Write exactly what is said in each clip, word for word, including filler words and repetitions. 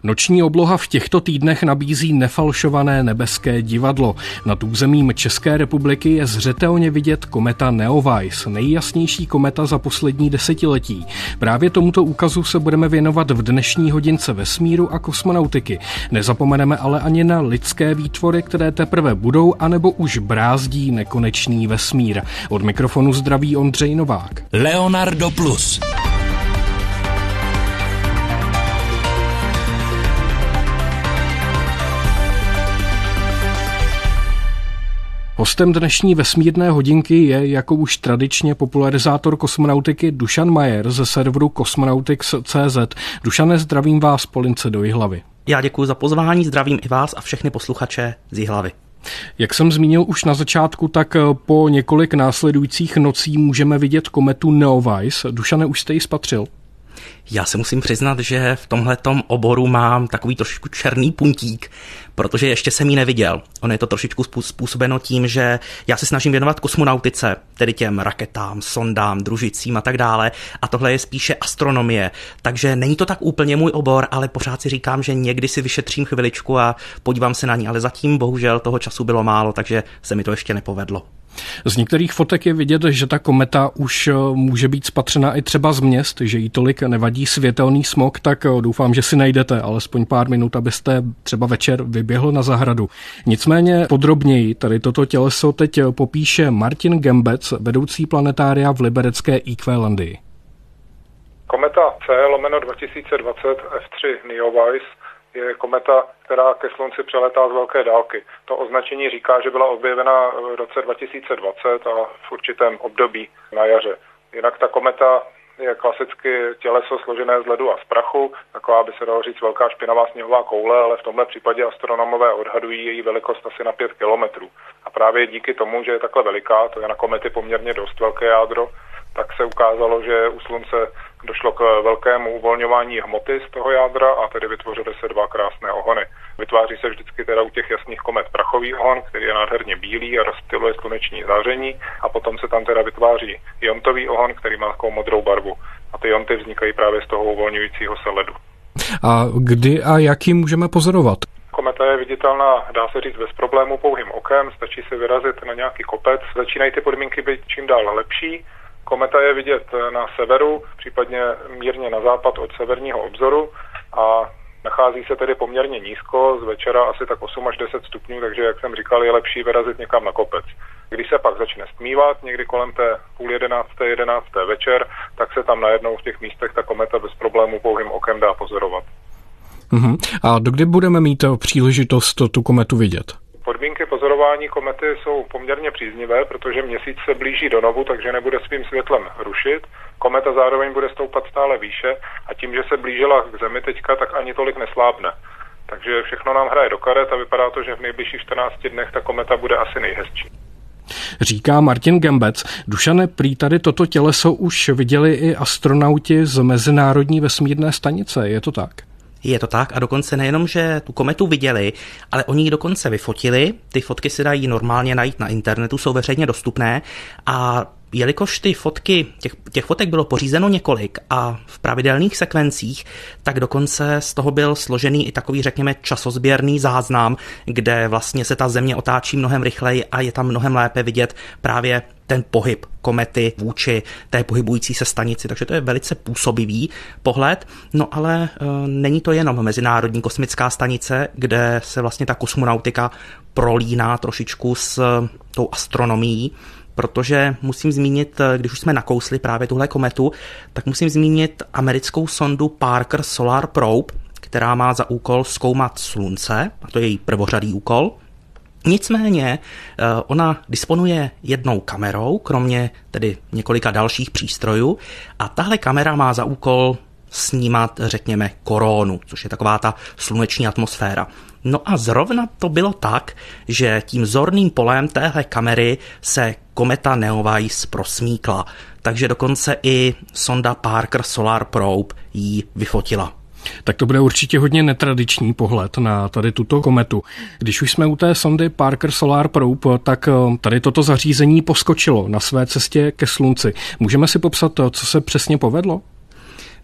Noční obloha v těchto týdnech nabízí nefalšované nebeské divadlo. Nad územím České republiky je zřetelně vidět kometa Neowise, nejjasnější kometa za poslední desetiletí. Právě tomuto úkazu se budeme věnovat v dnešní hodince vesmíru a kosmonautiky. Nezapomeneme ale ani na lidské výtvory, které teprve budou anebo už brázdí nekonečný vesmír. Od mikrofonu zdraví Ondřej Novák. Leonardo Plus. Hostem dnešní vesmírné hodinky je, jako už tradičně, popularizátor kosmonautiky Dušan Majer ze serveru Cosmonautics tečka cé zet. Dušane, zdravím vás po lince do Jihlavy. Já děkuji za pozvání, zdravím i vás a všechny posluchače z Jihlavy. Jak jsem zmínil už na začátku, tak po několik následujících nocí můžeme vidět kometu Neowise. Dušane, už jste ji spatřil? Já se musím přiznat, že v tomhletom oboru mám takový trošičku černý puntík, protože ještě jsem ji neviděl. Ono je to trošičku způsobeno tím, že já se snažím věnovat kosmonautice, tedy těm raketám, sondám, družicím a tak dále, a tohle je spíše astronomie. Takže není to tak úplně můj obor, ale pořád si říkám, že někdy si vyšetřím chviličku a podívám se na ní, ale zatím bohužel toho času bylo málo, takže se mi to ještě nepovedlo. Z některých fotek je vidět, že ta kometa už může být spatřena i třeba z měst, že jí tolik nevadí světelný smog, tak doufám, že si najdete alespoň pár minut, abyste třeba večer vyběhl na zahradu. Nicméně podrobněji tady toto těleso teď popíše Martin Gembec, vedoucí planetária v liberecké Equelandii. Kometa C lomeno dva tisíce dvacet F tři Neowise je kometa, která ke Slunci přelétá z velké dálky. To označení říká, že byla objevena v roce dva tisíce dvacet a v určitém období na jaře. Jinak ta kometa je klasicky těleso složené z ledu a z prachu, taková by se dalo říct velká špinavá sněhová koule, ale v tomhle případě astronomové odhadují její velikost asi na pět kilometrů. A právě díky tomu, že je takhle veliká, to je na komety poměrně dost velké jádro, tak se ukázalo, že u Slunce došlo k velkému uvolňování hmoty z toho jádra a tedy vytvořily se dva krásné ohony. Vytváří se vždycky teda u těch jasných komet prachový ohon, který je nádherně bílý a rozptyluje sluneční záření, a potom se tam teda vytváří iontový ohon, který má takovou modrou barvu. A ty ionty vznikají právě z toho uvolňujícího se ledu. A kdy a jak ji můžeme pozorovat? Kometa je viditelná, dá se říct, bez problému pouhým okem, stačí se vyrazit na nějaký kopec. Začínají ty podmínky být čím dál lepší. Kometa je vidět na severu, případně mírně na západ od severního obzoru, a nachází se tedy poměrně nízko, z večera asi tak osm až deset stupňů, takže, jak jsem říkal, je lepší vyrazit někam na kopec. Když se pak začne stmívat, někdy kolem té půl jedenácté, jedenácté večer, tak se tam najednou v těch místech ta kometa bez problémů pouhým okem dá pozorovat. Uhum. A dokdy budeme mít příležitost tu kometu vidět? Podmínky pozorování komety jsou poměrně příznivé, protože měsíc se blíží do novu, takže nebude svým světlem rušit. Kometa zároveň bude stoupat stále výše a tím, že se blížila k Zemi teďka, tak ani tolik neslábne. Takže všechno nám hraje do karet a vypadá to, že v nejbližších čtrnácti dnech ta kometa bude asi nejhezčí. Říká Martin Gembec. Dušane, prý tady toto těleso už viděli i astronauti z Mezinárodní vesmírné stanice, je to tak? Je to tak, a dokonce nejenom, že tu kometu viděli, ale oni ji dokonce vyfotili. Ty fotky se dají normálně najít na internetu, jsou veřejně dostupné, a jelikož ty fotky, těch, těch fotek bylo pořízeno několik a v pravidelných sekvencích, tak dokonce z toho byl složený i takový, řekněme, časozběrný záznam, kde vlastně se ta Země otáčí mnohem rychleji a je tam mnohem lépe vidět právě ten pohyb komety vůči té pohybující se stanici, takže to je velice působivý pohled. No ale e, není to jenom Mezinárodní kosmická stanice, kde se vlastně ta kosmonautika prolíná trošičku s e, tou astronomií, protože musím zmínit, když už jsme nakousli právě tuhle kometu, tak musím zmínit americkou sondu Parker Solar Probe, která má za úkol zkoumat Slunce, a to je její prvořadý úkol. Nicméně ona disponuje jednou kamerou, kromě tedy několika dalších přístrojů, a tahle kamera má za úkol snímat, řekněme, koronu, což je taková ta sluneční atmosféra. No a zrovna to bylo tak, že tím zorným polem téhle kamery se kometa Neowise prosmíkla, takže dokonce i sonda Parker Solar Probe ji vyfotila. Tak to bude určitě hodně netradiční pohled na tady tuto kometu. Když už jsme u té sondy Parker Solar Probe, tak tady toto zařízení poskočilo na své cestě ke Slunci. Můžeme si popsat, co se přesně povedlo?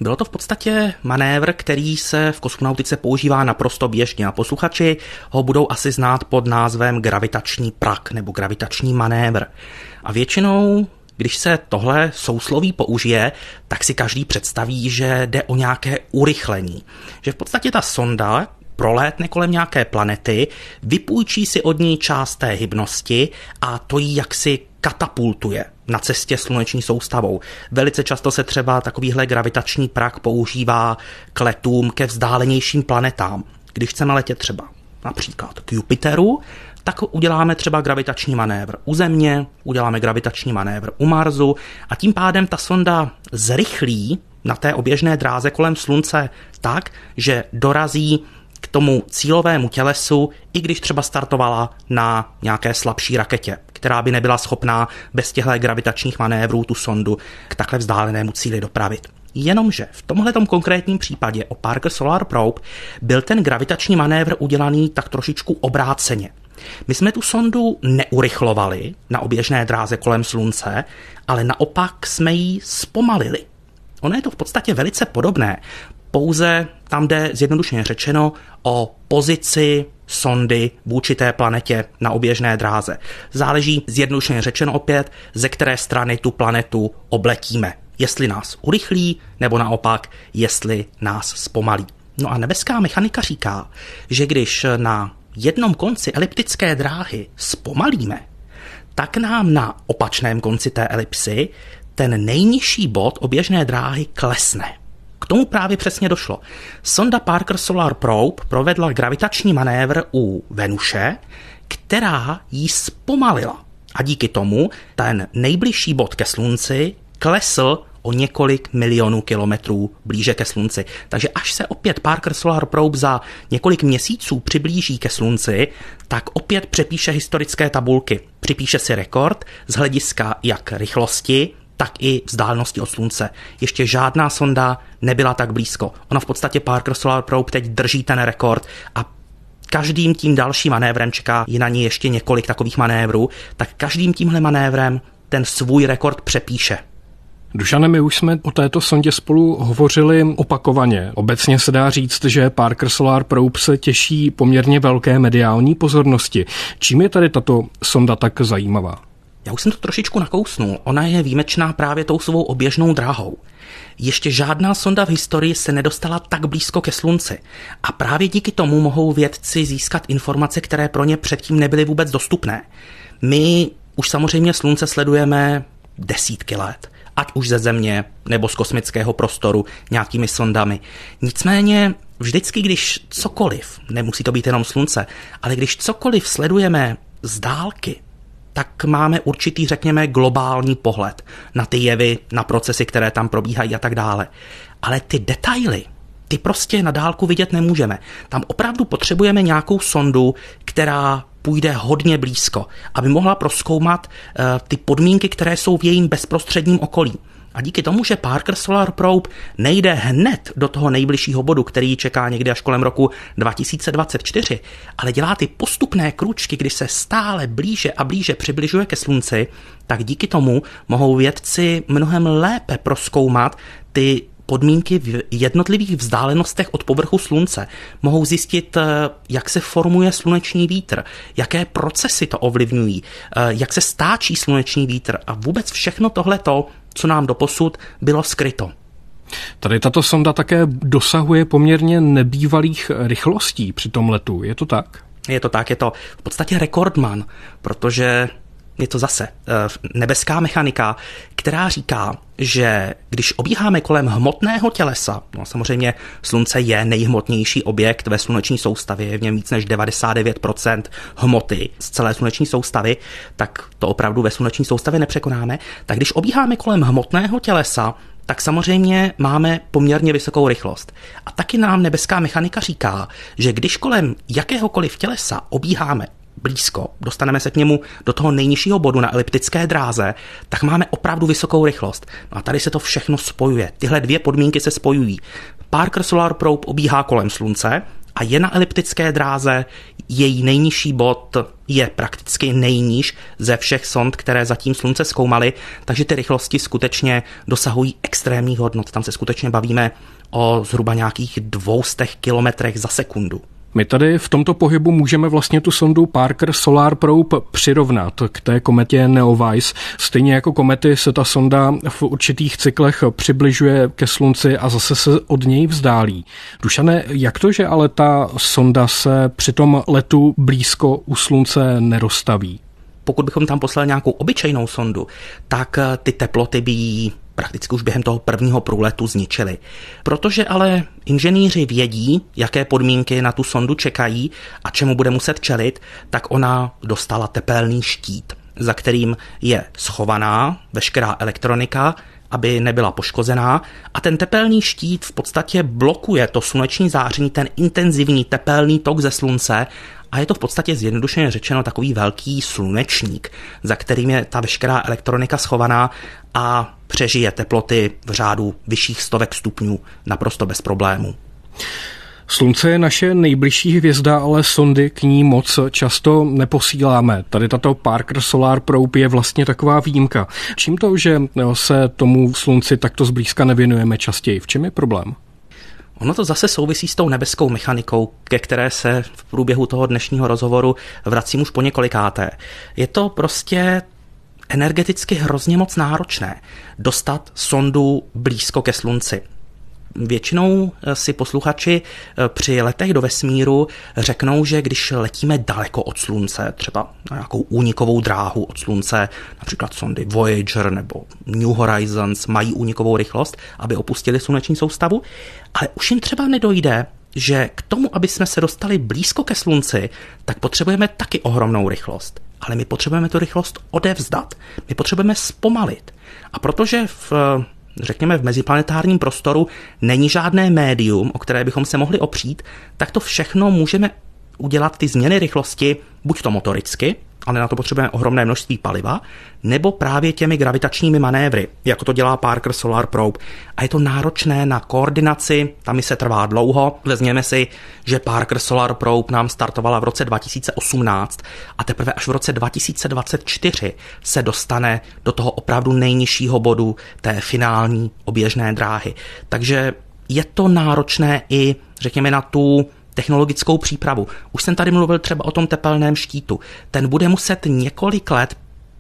Bylo to v podstatě manévr, který se v kosmonautice používá naprosto běžně a posluchači ho budou asi znát pod názvem gravitační prak nebo gravitační manévr. A většinou, když se tohle sousloví použije, tak si každý představí, že jde o nějaké urychlení. Že v podstatě ta sonda prolétne kolem nějaké planety, vypůjčí si od ní část té hybnosti a to ji jaksi katapultuje na cestě sluneční soustavou. Velice často se třeba takovýhle gravitační prak používá k letům ke vzdálenějším planetám. Když chceme letět třeba například k Jupiteru, tak uděláme třeba gravitační manévr u Země, uděláme gravitační manévr u Marsu a tím pádem ta sonda zrychlí na té oběžné dráze kolem Slunce tak, že dorazí k tomu cílovému tělesu, i když třeba startovala na nějaké slabší raketě, která by nebyla schopná bez těchto gravitačních manévrů tu sondu k takhle vzdálenému cíli dopravit. Jenomže v tomhletom konkrétním případě o Parker Solar Probe byl ten gravitační manévr udělaný tak trošičku obráceně. My jsme tu sondu neurychlovali na oběžné dráze kolem Slunce, ale naopak jsme ji zpomalili. Ono je to v podstatě velice podobné, pouze tam jde zjednodušeně řečeno o pozici sondy vůči té planetě na oběžné dráze. Záleží zjednodušeně řečeno opět, ze které strany tu planetu obletíme. Jestli nás urychlí, nebo naopak, jestli nás zpomalí. No a nebeská mechanika říká, že když na jednom konci eliptické dráhy zpomalíme, tak nám na opačném konci té elipsy ten nejnižší bod oběžné dráhy klesne. K tomu právě přesně došlo. Sonda Parker Solar Probe provedla gravitační manévr u Venuše, která ji zpomalila. A díky tomu ten nejbližší bod ke Slunci klesl o několik milionů kilometrů blíže ke Slunci. Takže až se opět Parker Solar Probe za několik měsíců přiblíží ke Slunci, tak opět přepíše historické tabulky. Připíše si rekord z hlediska jak rychlosti, tak i vzdálenosti od Slunce. Ještě žádná sonda nebyla tak blízko. Ona v podstatě Parker Solar Probe teď drží ten rekord a každým tím dalším manévrem čeká i na ní ještě několik takových manévrů, tak každým tímhle manévrem ten svůj rekord přepíše. Dušane, my už jsme o této sondě spolu hovořili opakovaně. Obecně se dá říct, že Parker Solar Probe se těší poměrně velké mediální pozornosti. Čím je tady tato sonda tak zajímavá? Já už jsem to trošičku nakousnul. Ona je výjimečná právě tou svou oběžnou dráhou. Ještě žádná sonda v historii se nedostala tak blízko ke Slunci. A právě díky tomu mohou vědci získat informace, které pro ně předtím nebyly vůbec dostupné. My už samozřejmě Slunce sledujeme desítky let. Ať už ze Země nebo z kosmického prostoru nějakými sondami. Nicméně vždycky, když cokoliv, nemusí to být jenom Slunce, ale když cokoliv sledujeme z dálky, tak máme určitý, řekněme, globální pohled na ty jevy, na procesy, které tam probíhají a tak dále. Ale ty detaily, ty prostě na dálku vidět nemůžeme. Tam opravdu potřebujeme nějakou sondu, která půjde hodně blízko, aby mohla prozkoumat uh, ty podmínky, které jsou v jejím bezprostředním okolí. A díky tomu, že Parker Solar Probe nejde hned do toho nejbližšího bodu, který čeká někdy až kolem roku dva tisíce dvacet čtyři, ale dělá ty postupné kručky, kdy se stále blíže a blíže přibližuje ke Slunci, tak díky tomu mohou vědci mnohem lépe prozkoumat ty podmínky v jednotlivých vzdálenostech od povrchu Slunce. Mohou zjistit, jak se formuje sluneční vítr, jaké procesy to ovlivňují, jak se stáčí sluneční vítr a vůbec všechno tohleto, co nám doposud bylo skryto. Tady tato sonda také dosahuje poměrně nebývalých rychlostí při tom letu, je to tak? Je to tak, je to v podstatě rekordman, protože je to zase nebeská mechanika, která říká, že když obíháme kolem hmotného tělesa, no samozřejmě Slunce je nejhmotnější objekt ve sluneční soustavě, je v něm víc než devadesát devět procent hmoty z celé sluneční soustavy, tak to opravdu ve sluneční soustavě nepřekonáme. Tak když obíháme kolem hmotného tělesa, tak samozřejmě máme poměrně vysokou rychlost. A taky nám nebeská mechanika říká, že když kolem jakéhokoliv tělesa obíháme blízko, dostaneme se k němu do toho nejnižšího bodu na eliptické dráze, tak máme opravdu vysokou rychlost. No a tady se to všechno spojuje. Tyhle dvě podmínky se spojují. Parker Solar Probe obíhá kolem Slunce a a je na eliptické dráze. Její nejnižší bod je prakticky nejníž ze všech sond, které zatím Slunce zkoumaly, takže ty rychlosti skutečně dosahují extrémních hodnot. Tam se skutečně bavíme o zhruba nějakých dvoustech kilometrech za sekundu. My tady v tomto pohybu můžeme vlastně tu sondu Parker Solar Probe přirovnat k té kometě Neowise. Stejně jako komety se ta sonda v určitých cyklech přibližuje ke Slunci a zase se od něj vzdálí. Dušane, jak to, že ale ta sonda se při tom letu blízko u Slunce neroztaví? Pokud bychom tam poslali nějakou obyčejnou sondu, tak ty teploty by jí prakticky už během toho prvního průletu zničili. Protože ale inženýři vědí, jaké podmínky na tu sondu čekají a čemu bude muset čelit, tak ona dostala tepelný štít, za kterým je schovaná veškerá elektronika, aby nebyla poškozená, a ten tepelný štít v podstatě blokuje to sluneční záření, ten intenzivní tepelný tok ze Slunce, a je to v podstatě zjednodušeně řečeno takový velký slunečník, za kterým je ta veškerá elektronika schovaná a přežije teploty v řádu vyšších stovek stupňů naprosto bez problémů. Slunce je naše nejbližší hvězda, ale sondy k ní moc často neposíláme. Tady tato Parker Solar Probe je vlastně taková výjimka. Čím to, že se tomu Slunci takto zblízka nevěnujeme častěji? V čem je problém? Ono to zase souvisí s tou nebeskou mechanikou, ke které se v průběhu toho dnešního rozhovoru vracím už po několikáté. Je to prostě energeticky hrozně moc náročné dostat sondu blízko ke Slunci. Většinou si posluchači při letech do vesmíru řeknou, že když letíme daleko od Slunce, třeba na nějakou únikovou dráhu od Slunce, například sondy Voyager nebo New Horizons mají únikovou rychlost, aby opustili sluneční soustavu, ale už jim třeba nedojde, že k tomu, aby jsme se dostali blízko ke Slunci, tak potřebujeme taky ohromnou rychlost. Ale my potřebujeme tu rychlost odevzdat. My potřebujeme zpomalit. A protože v řekněme v meziplanetárním prostoru není žádné médium, o které bychom se mohli opřít, tak to všechno můžeme udělat, ty změny rychlosti, buď to motoricky, ale na to potřebujeme ohromné množství paliva, nebo právě těmi gravitačními manévry, jako to dělá Parker Solar Probe. A je to náročné na koordinaci, ta mise trvá dlouho. Vezměme si, že Parker Solar Probe nám startovala v roce dva tisíce osmnáct a teprve až v roce dva tisíce dvacet čtyři se dostane do toho opravdu nejnižšího bodu té finální oběžné dráhy. Takže je to náročné i, řekněme, na tu technologickou přípravu. Už jsem tady mluvil třeba o tom tepelném štítu. Ten bude muset několik let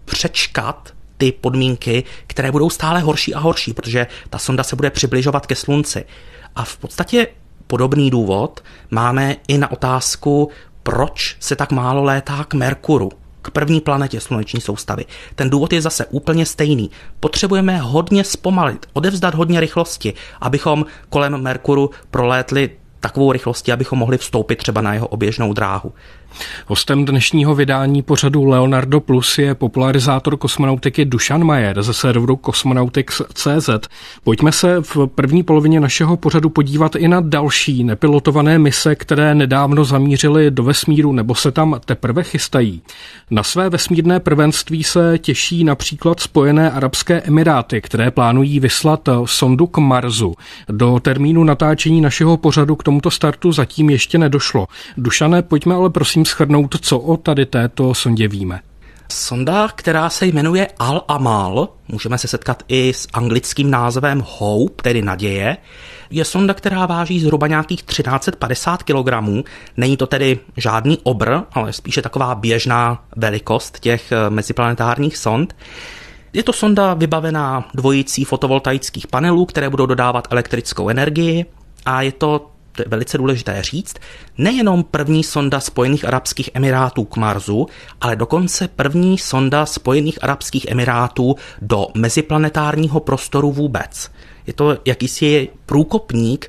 přečkat ty podmínky, které budou stále horší a horší, protože ta sonda se bude přibližovat ke Slunci. A v podstatě podobný důvod máme i na otázku, proč se tak málo létá k Merkuru, k první planetě sluneční soustavy. Ten důvod je zase úplně stejný. Potřebujeme hodně zpomalit, odevzdat hodně rychlosti, abychom kolem Merkuru prolétli takovou rychlostí, abychom mohli vstoupit třeba na jeho oběžnou dráhu. Hostem dnešního vydání pořadu Leonardo Plus je popularizátor kosmonautiky Dušan Majer ze serveru Cosmonautics tečka cé zet. Pojďme se v první polovině našeho pořadu podívat i na další nepilotované mise, které nedávno zamířily do vesmíru nebo se tam teprve chystají. Na své vesmírné prvenství se těší například Spojené arabské emiráty, které plánují vyslat sondu k Marsu. Do termínu natáčení našeho pořadu k tomuto startu zatím ještě nedošlo. Dušane, pojďme ale prosím shrnout, co o tady této sondě víme. Sonda, která se jmenuje Al-Amal, můžeme se setkat i s anglickým názvem Hope, tedy naděje, je sonda, která váží zhruba nějakých třináct set padesát kilogramů. Není to tedy žádný obr, ale spíše taková běžná velikost těch meziplanetárních sond. Je to sonda vybavená dvojicí fotovoltaických panelů, které budou dodávat elektrickou energii, a je to to je velice důležité říct, nejenom první sonda Spojených arabských emirátů k Marsu, ale dokonce první sonda Spojených arabských emirátů do meziplanetárního prostoru vůbec. Je to jakýsi průkopník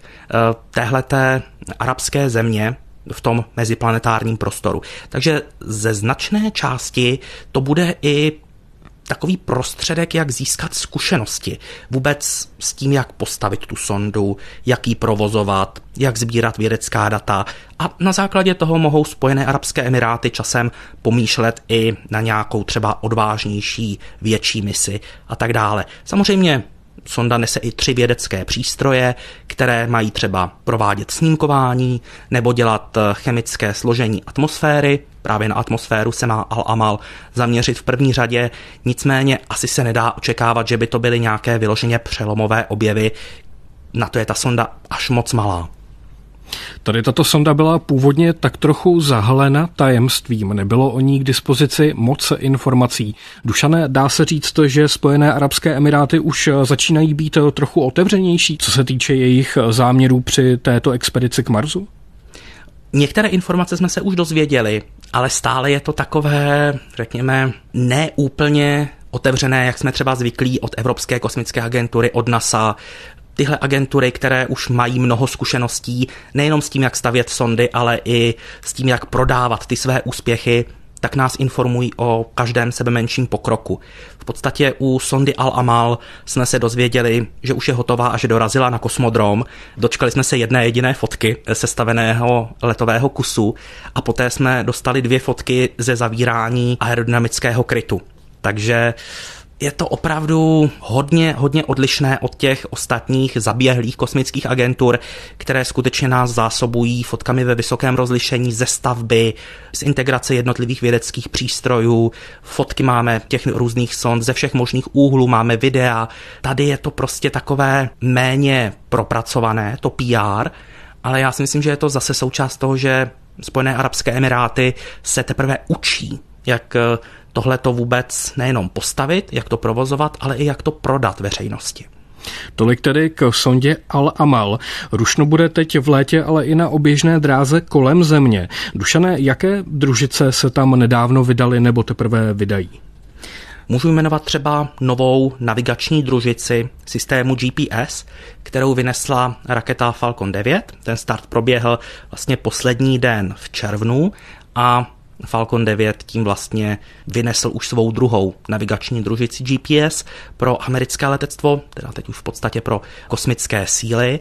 téhleté arabské země v tom meziplanetárním prostoru. Takže ze značné části to bude i takový prostředek, jak získat zkušenosti vůbec s tím, jak postavit tu sondu, jak ji provozovat, jak sbírat vědecká data, a na základě toho mohou Spojené arabské emiráty časem pomýšlet i na nějakou třeba odvážnější, větší misi a tak dále. Samozřejmě sonda nese i tři vědecké přístroje, které mají třeba provádět snímkování nebo dělat chemické složení atmosféry. Právě na atmosféru se má Al-Amal zaměřit v první řadě, nicméně asi se nedá očekávat, že by to byly nějaké vyloženě přelomové objevy. Na to je ta sonda až moc malá. Tady tato sonda byla původně tak trochu zahalena tajemstvím, nebylo o ní k dispozici moc informací. Dušane, dá se říct, že Spojené arabské emiráty už začínají být trochu otevřenější, co se týče jejich záměrů při této expedici k Marsu? Některé informace jsme se už dozvěděli, ale stále je to takové, řekněme, neúplně otevřené, jak jsme třeba zvyklí od Evropské kosmické agentury, od NASA. Tyhle agentury, které už mají mnoho zkušeností nejenom s tím, jak stavět sondy, ale i s tím, jak prodávat ty své úspěchy, tak nás informují o každém sebemenším pokroku. V podstatě u sondy Al-Amal jsme se dozvěděli, že už je hotová a že dorazila na kosmodrom. Dočkali jsme se jedné jediné fotky sestaveného letového kusu a poté jsme dostali dvě fotky ze zavírání aerodynamického krytu. Takže je to opravdu hodně, hodně odlišné od těch ostatních zaběhlých kosmických agentur, které skutečně nás zásobují fotkami ve vysokém rozlišení ze stavby, z integrace jednotlivých vědeckých přístrojů. Fotky máme těch různých sond ze všech možných úhlů, máme videa. Tady je to prostě takové méně propracované, to P R, ale já si myslím, že je to zase součást toho, že Spojené arabské emiráty se teprve učí, jak tohle to vůbec nejenom postavit, jak to provozovat, ale i jak to prodat veřejnosti. Tolik tedy k sondě Al-Amal. Rušno bude teď v létě, ale i na oběžné dráze kolem Země. Dušane, jaké družice se tam nedávno vydaly nebo teprve vydají? Můžu jmenovat třeba novou navigační družici systému G P S, kterou vynesla raketa Falcon devět. Ten start proběhl vlastně poslední den v červnu a Falcon devět tím vlastně vynesl už svou druhou navigační družici G P S pro americké letectvo, teda teď už v podstatě pro kosmické síly,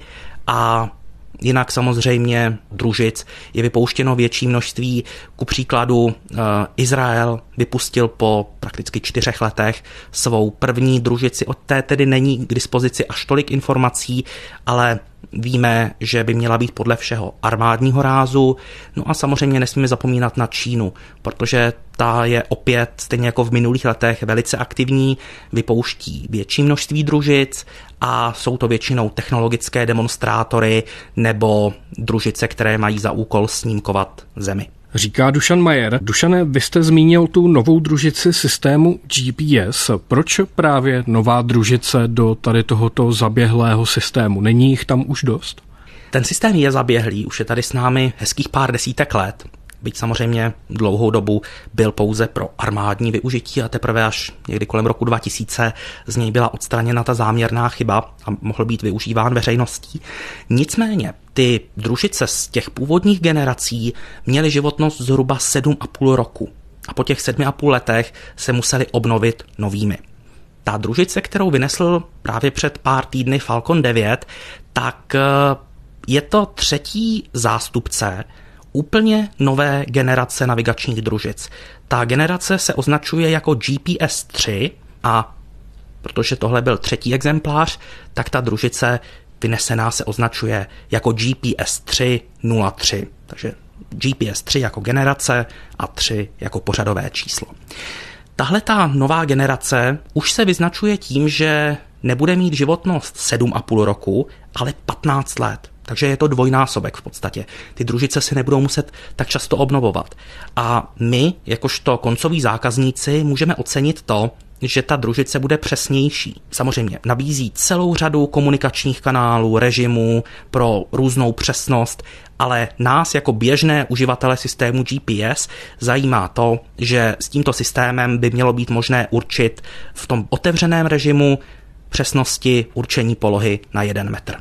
a jinak samozřejmě družic je vypouštěno větší množství. Ku příkladu Izrael vypustil po prakticky čtyřech letech svou první družici. Od té tedy není k dispozici až tolik informací, ale víme, že by měla být podle všeho armádního rázu. No a samozřejmě nesmíme zapomínat na Čínu, protože ta je opět, stejně jako v minulých letech, velice aktivní, vypouští větší množství družic a jsou to většinou technologické demonstrátory nebo družice, které mají za úkol snímkovat Zemi. Říká Dušan Majer. Dušane, vy jste zmínil tu novou družici systému G P S. Proč právě nová družice do tady tohoto zaběhlého systému? Není jich tam už dost? Ten systém je zaběhlý, už je tady s námi hezkých pár desítek let. Byť samozřejmě dlouhou dobu byl pouze pro armádní využití a teprve až někdy kolem roku dva tisíce z něj byla odstraněna ta záměrná chyba a mohl být využíván veřejností. Nicméně ty družice z těch původních generací měly životnost zhruba sedm a půl roku a po těch sedmi a půl letech se museli obnovit novými. Ta družice, kterou vynesl právě před pár týdny Falcon devět, tak je to třetí zástupce úplně nové generace navigačních družic. Ta generace se označuje jako G P S tři a protože tohle byl třetí exemplář, tak ta družice vynesená se označuje jako G P S tři nula tři. Takže G P S tři jako generace a tři jako pořadové číslo. Tahle ta nová generace už se vyznačuje tím, že nebude mít životnost sedm a půl roku, ale patnáct let. Takže je to dvojnásobek v podstatě. Ty družice se nebudou muset tak často obnovovat. A my, jakožto koncoví zákazníci, můžeme ocenit to, že ta družice bude přesnější. Samozřejmě nabízí celou řadu komunikačních kanálů, režimů pro různou přesnost, ale nás jako běžné uživatele systému G P S zajímá to, že s tímto systémem by mělo být možné určit v tom otevřeném režimu přesnosti určení polohy na jeden metr.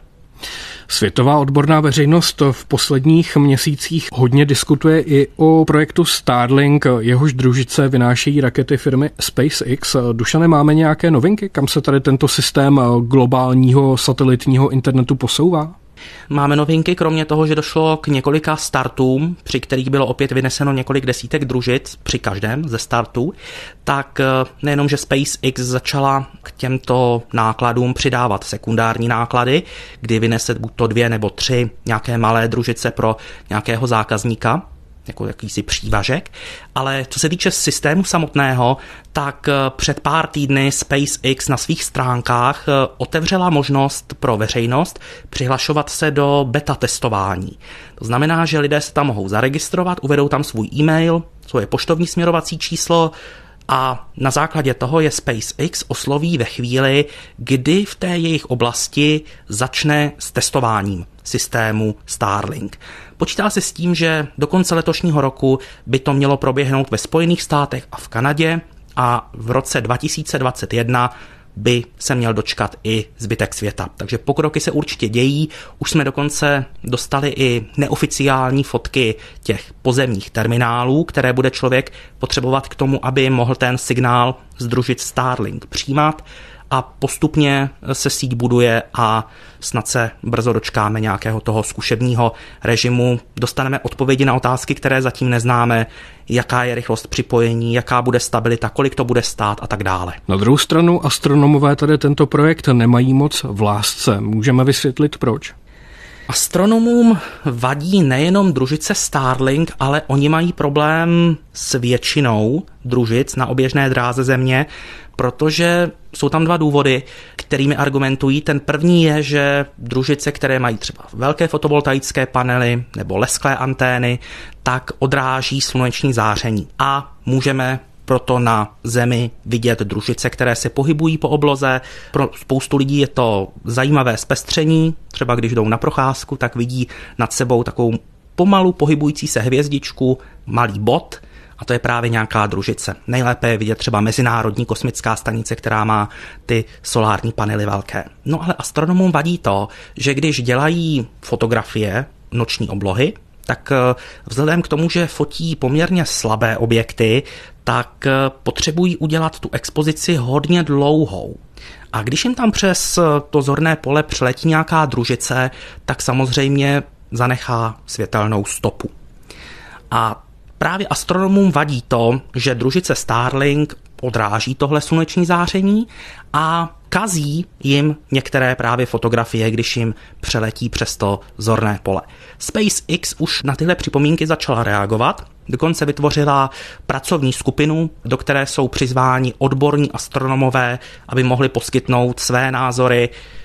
Světová odborná veřejnost v posledních měsících hodně diskutuje i o projektu Starlink, jehož družice vynášejí rakety firmy SpaceX. Dušane, máme nějaké novinky, kam se tady tento systém globálního satelitního internetu posouvá? Máme novinky, kromě toho, že došlo k několika startům, při kterých bylo opět vyneseno několik desítek družic při každém ze startů, tak nejenom, že SpaceX začala k těmto nákladům přidávat sekundární náklady, kdy vynese buď to dvě nebo tři nějaké malé družice pro nějakého zákazníka, jako jakýsi přívažek, ale co se týče systému samotného, tak před pár týdny SpaceX na svých stránkách otevřela možnost pro veřejnost přihlašovat se do beta testování. To znamená, že lidé se tam mohou zaregistrovat, uvedou tam svůj e-mail, svoje poštovní směrovací číslo a na základě toho je SpaceX osloví ve chvíli, kdy v té jejich oblasti začne s testováním systému Starlink. Počítá se s tím, že do konce letošního roku by to mělo proběhnout ve Spojených státech a v Kanadě a v roce dva tisíce dvacet jedna by se měl dočkat i zbytek světa. Takže pokroky se určitě dějí. Už jsme dokonce dostali i neoficiální fotky těch pozemních terminálů, které bude člověk potřebovat k tomu, aby mohl ten signál z družic Starlink přijímat. A postupně se síť buduje a snad se brzo dočkáme nějakého toho zkušebního režimu. Dostaneme odpovědi na otázky, které zatím neznáme, jaká je rychlost připojení, jaká bude stabilita, kolik to bude stát a tak dále. Na druhou stranu astronomové tady tento projekt nemají moc v lásce. Můžeme vysvětlit proč? Astronomům vadí nejenom družice Starlink, ale oni mají problém s většinou družic na oběžné dráze Země, protože jsou tam dva důvody, kterými argumentují. Ten první je, že družice, které mají třeba velké fotovoltaické panely nebo lesklé antény, tak odráží sluneční záření a můžeme proto na Zemi vidět družice, které se pohybují po obloze. Pro spoustu lidí je to zajímavé zpestření, třeba když jdou na procházku, tak vidí nad sebou takovou pomalu pohybující se hvězdičku, malý bod, a to je právě nějaká družice. Nejlépe je vidět třeba Mezinárodní kosmická stanice, která má ty solární panely velké. No ale astronomům vadí to, že když dělají fotografie noční oblohy, tak vzhledem k tomu, že fotí poměrně slabé objekty, tak potřebují udělat tu expozici hodně dlouhou. A když jim tam přes to zorné pole přeletí nějaká družice, tak samozřejmě zanechá světelnou stopu. A právě astronomům vadí to, že družice Starlink odráží tohle sluneční záření a kazí jim některé právě fotografie, když jim přeletí přes to zorné pole. SpaceX už na tyhle připomínky začala reagovat, dokonce vytvořila pracovní skupinu, do které jsou přizváni odborní astronomové, aby mohli poskytnout své názory,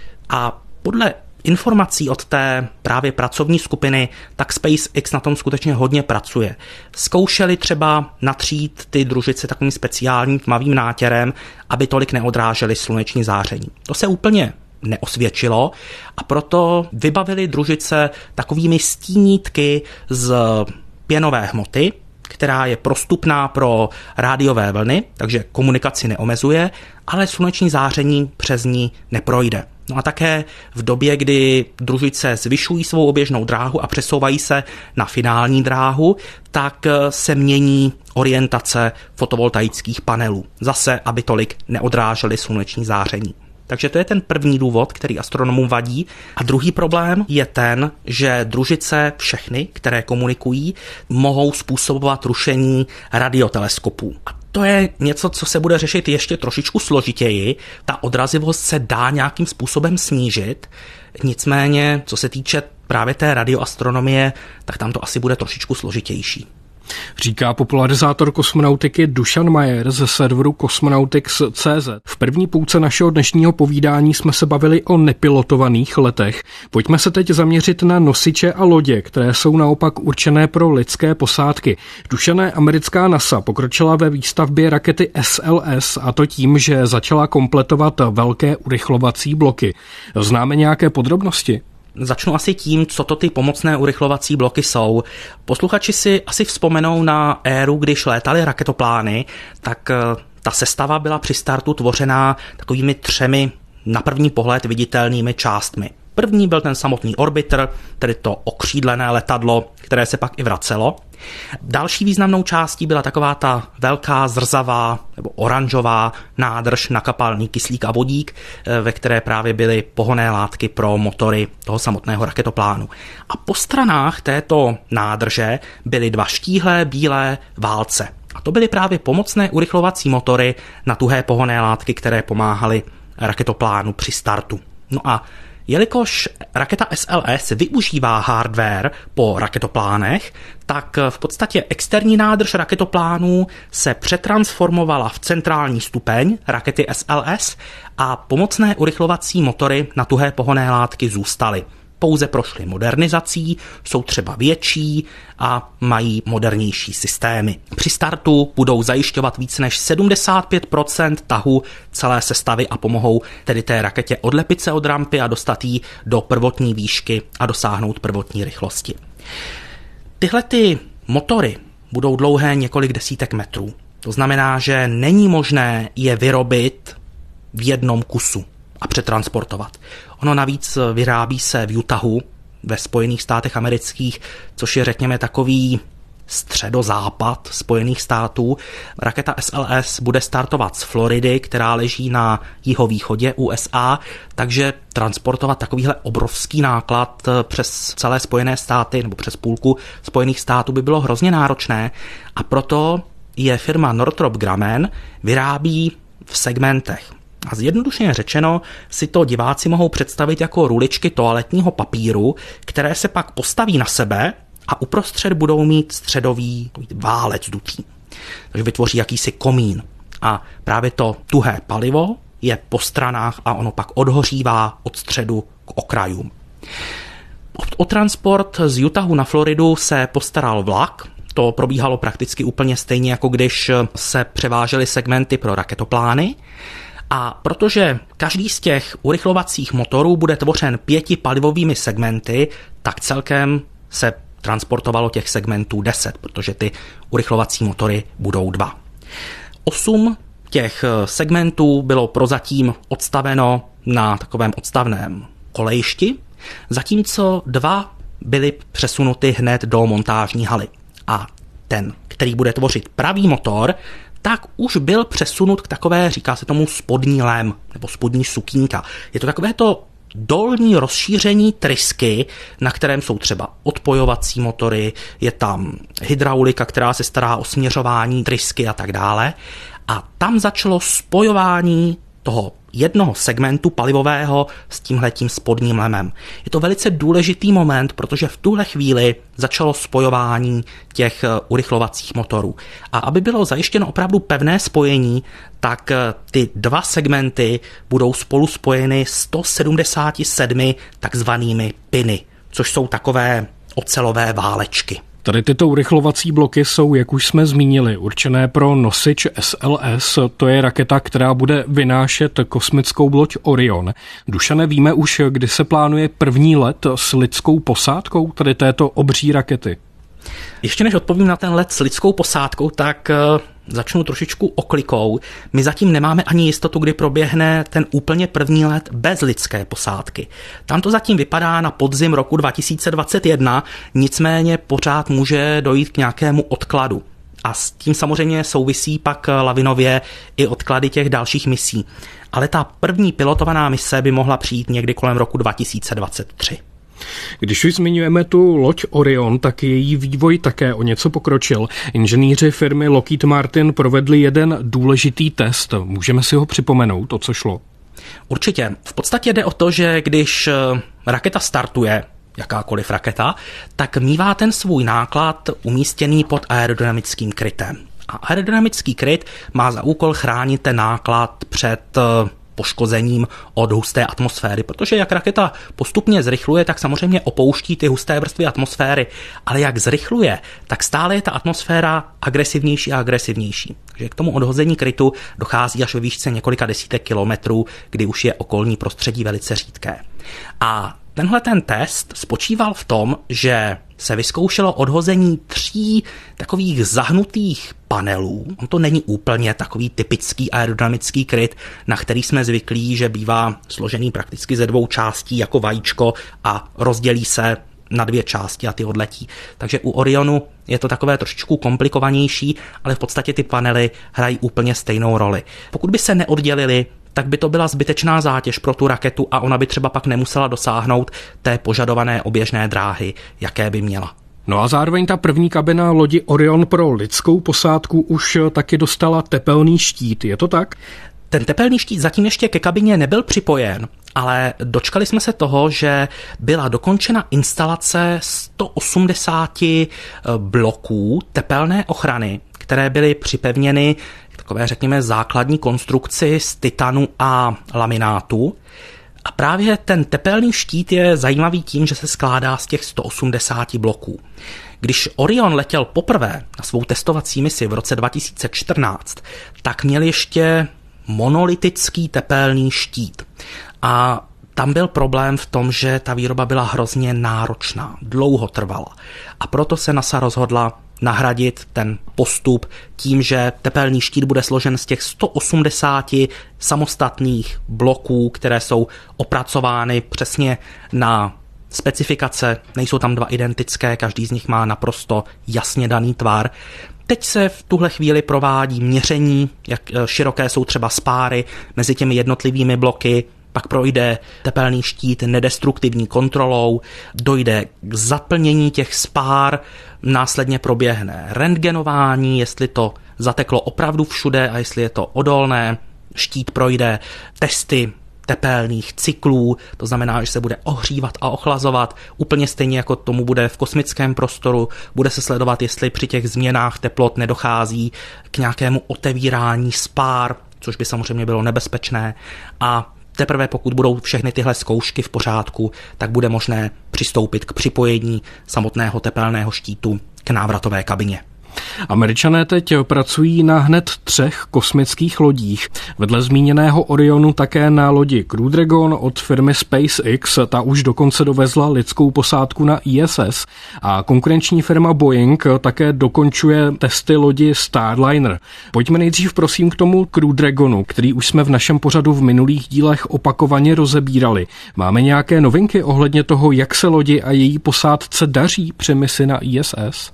a podle informací od té právě pracovní skupiny, tak SpaceX na tom skutečně hodně pracuje. Zkoušeli třeba natřít ty družice takovým speciálním tmavým nátěrem, aby tolik neodrážely sluneční záření. To se úplně neosvědčilo a proto vybavili družice takovými stínítky z pěnové hmoty, která je prostupná pro rádiové vlny, takže komunikaci neomezuje, ale sluneční záření přes ní neprojde. No a také v době, kdy družice zvyšují svou oběžnou dráhu a přesouvají se na finální dráhu, tak se mění orientace fotovoltaických panelů. Zase, aby tolik neodrážely sluneční záření. Takže to je ten první důvod, který astronomům vadí. A druhý problém je ten, že družice všechny, které komunikují, mohou způsobovat rušení radioteleskopů. A to je něco, co se bude řešit ještě trošičku složitěji. Ta odrazivost se dá nějakým způsobem snížit. Nicméně, co se týče právě té radioastronomie, tak tam to asi bude trošičku složitější. Říká popularizátor kosmonautiky Dušan Majer ze serveru Cosmonautics tečka cé zet. V první půlce našeho dnešního povídání jsme se bavili o nepilotovaných letech. Pojďme se teď zaměřit na nosiče a lodě, které jsou naopak určené pro lidské posádky. Dušané, americká NASA pokročila ve výstavbě rakety S L S, a to tím, že začala kompletovat velké urychlovací bloky. Známe nějaké podrobnosti? Začnu asi tím, co to ty pomocné urychlovací bloky jsou. Posluchači si asi vzpomenou na éru, když létaly raketoplány, tak ta sestava byla při startu tvořená takovými třemi na první pohled viditelnými částmi. První byl ten samotný orbiter, tedy to okřídlené letadlo, které se pak i vracelo. Další významnou částí byla taková ta velká zrzavá nebo oranžová nádrž na kapalný kyslík a vodík, ve které právě byly pohonné látky pro motory toho samotného raketoplánu. A po stranách této nádrže byly dva štíhlé bílé válce. A to byly právě pomocné urychlovací motory na tuhé pohonné látky, které pomáhaly raketoplánu při startu. No a jelikož raketa S L S využívá hardware po raketoplánech, tak v podstatě externí nádrž raketoplánů se přetransformovala v centrální stupeň rakety S L S a pomocné urychlovací motory na tuhé pohonné látky zůstaly. Pouze prošly modernizací, jsou třeba větší a mají modernější systémy. Při startu budou zajišťovat víc než sedmdesát pět procent tahu celé sestavy a pomohou tedy té raketě odlepit se od rampy a dostat ji do prvotní výšky a dosáhnout prvotní rychlosti. Tyhle ty motory budou dlouhé několik desítek metrů. To znamená, že není možné je vyrobit v jednom kusu a přetransportovat. Ono navíc vyrábí se v Utahu ve Spojených státech amerických, což je řekněme takový středozápad Spojených států. Raketa S L S bude startovat z Floridy, která leží na jihovýchodě U S A, takže transportovat takovýhle obrovský náklad přes celé Spojené státy nebo přes půlku Spojených států by bylo hrozně náročné a proto je firma Northrop Grumman vyrábí v segmentech. A zjednodušeně řečeno si to diváci mohou představit jako ruličky toaletního papíru, které se pak postaví na sebe a uprostřed budou mít středový válec dutý. Takže vytvoří jakýsi komín. A právě to tuhé palivo je po stranách a ono pak odhořívá od středu k okrajům. O transport z Utahu na Floridu se postaral vlak. To probíhalo prakticky úplně stejně, jako když se převážely segmenty pro raketoplány. A protože každý z těch urychlovacích motorů bude tvořen pěti palivovými segmenty, tak celkem se transportovalo těch segmentů deset, protože ty urychlovací motory budou dva. Osm těch segmentů bylo prozatím odstaveno na takovém odstavném kolejišti, zatímco dva byly přesunuty hned do montážní haly. A ten, který bude tvořit pravý motor, tak už byl přesunut k takové, říká se tomu spodní lém, nebo spodní sukínka. Je to takové to dolní rozšíření trysky, na kterém jsou třeba odpojovací motory, je tam hydraulika, která se stará o směřování trysky a tak dále. A tam začalo spojování toho jednoho segmentu palivového s tímhletím spodním lemem. Je to velice důležitý moment, protože v tuhle chvíli začalo spojování těch urychlovacích motorů. A aby bylo zajištěno opravdu pevné spojení, tak ty dva segmenty budou spolu spojeny sto sedmdesát sedm takzvanými piny, což jsou takové ocelové válečky. Tady tyto urychlovací bloky jsou, jak už jsme zmínili, určené pro nosič S L S. To je raketa, která bude vynášet kosmickou loď Orion. Dušane, víme už, kdy se plánuje první let s lidskou posádkou tady této obří rakety? Ještě než odpovím na ten let s lidskou posádkou, tak začnu trošičku oklikou. My zatím nemáme ani jistotu, kdy proběhne ten úplně první let bez lidské posádky. Tam to zatím vypadá na podzim roku dva tisíce dvacet jedna, nicméně pořád může dojít k nějakému odkladu. A s tím samozřejmě souvisí pak lavinově i odklady těch dalších misí. Ale ta první pilotovaná mise by mohla přijít někdy kolem roku dva tisíce dvacet tři. Když už zmiňujeme tu loď Orion, tak její vývoj také o něco pokročil. Inženýři firmy Lockheed Martin provedli jeden důležitý test. Můžeme si ho připomenout, o co šlo? Určitě. V podstatě jde o to, že když raketa startuje, jakákoliv raketa, tak mívá ten svůj náklad umístěný pod aerodynamickým krytem. A aerodynamický kryt má za úkol chránit ten náklad před poškozením od husté atmosféry, protože jak raketa postupně zrychluje, tak samozřejmě opouští ty husté vrstvy atmosféry, ale jak zrychluje, tak stále je ta atmosféra agresivnější a agresivnější. Takže k tomu odhození krytu dochází až ve výšce několika desítek kilometrů, kdy už je okolní prostředí velice řídké. A tenhle ten test spočíval v tom, že se vyzkoušelo odhození tří takových zahnutých panelů. On to není úplně takový typický aerodynamický kryt, na který jsme zvyklí, že bývá složený prakticky ze dvou částí jako vajíčko a rozdělí se na dvě části a ty odletí. Takže u Orionu je to takové trošičku komplikovanější, ale v podstatě ty panely hrají úplně stejnou roli. Pokud by se neoddělili, tak by to byla zbytečná zátěž pro tu raketu a ona by třeba pak nemusela dosáhnout té požadované oběžné dráhy, jaké by měla. No a zároveň ta první kabina lodi Orion pro lidskou posádku už taky dostala tepelný štít, je to tak? Ten tepelný štít zatím ještě ke kabině nebyl připojen, ale dočkali jsme se toho, že byla dokončena instalace sto osmdesát bloků tepelné ochrany, které byly připevněny k takové, řekněme, základní konstrukci z titanu a laminátu. A právě ten tepelný štít je zajímavý tím, že se skládá z těch sto osmdesát bloků. Když Orion letěl poprvé na svou testovací misi v roce dva tisíce čtrnáct, tak měl ještě monolitický tepelný štít. A tam byl problém v tom, že ta výroba byla hrozně náročná, dlouho trvala. A proto se NASA rozhodla nahradit ten postup tím, že tepelný štít bude složen z těch sto osmdesát samostatných bloků, které jsou opracovány přesně na specifikace, nejsou tam dva identické, každý z nich má naprosto jasně daný tvar. Teď se v tuhle chvíli provádí měření, jak široké jsou třeba spáry mezi těmi jednotlivými bloky, pak projde tepelný štít nedestruktivní kontrolou, dojde k zaplnění těch spár, následně proběhne rentgenování, jestli to zateklo opravdu všude a jestli je to odolné. Štít projde testy tepelných cyklů, to znamená, že se bude ohřívat a ochlazovat, úplně stejně jako tomu bude v kosmickém prostoru, bude se sledovat, jestli při těch změnách teplot nedochází k nějakému otevírání spár, což by samozřejmě bylo nebezpečné, a teprve pokud budou všechny tyhle zkoušky v pořádku, tak bude možné přistoupit k připojení samotného tepelného štítu k návratové kabině. Američané teď pracují na hned třech kosmických lodích. Vedle zmíněného Orionu také na lodi Crew Dragon od firmy SpaceX, ta už dokonce dovezla lidskou posádku na I S S, a konkurenční firma Boeing také dokončuje testy lodi Starliner. Pojďme nejdřív prosím k tomu Crew Dragonu, který už jsme v našem pořadu v minulých dílech opakovaně rozebírali. Máme nějaké novinky ohledně toho, jak se lodi a její posádce daří při misi na I S S?